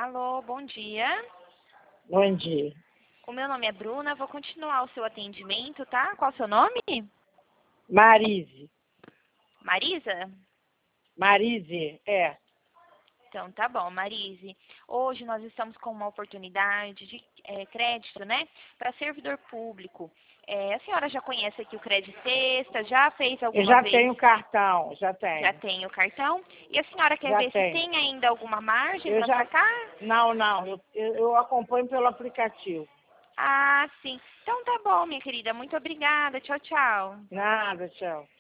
Alô, bom dia. Bom dia. O meu nome é Bruna, vou continuar o seu atendimento, tá? Qual o seu nome? Marise. Marisa? Marise, é. Então, tá bom, Marise. Hoje nós estamos com uma oportunidade de crédito, né? Para servidor público. A senhora já conhece aqui o Crédito Sexta? Já fez Eu alguma já vez? tenho cartão, já Já tenho. tem o cartão? E a senhora quer Já ver se tenho. tem ainda alguma margem Eu para já. sacar? Não. Eu acompanho pelo aplicativo. Ah, sim. Então tá bom, minha querida. Muito obrigada. Tchau, tchau. Nada, tchau.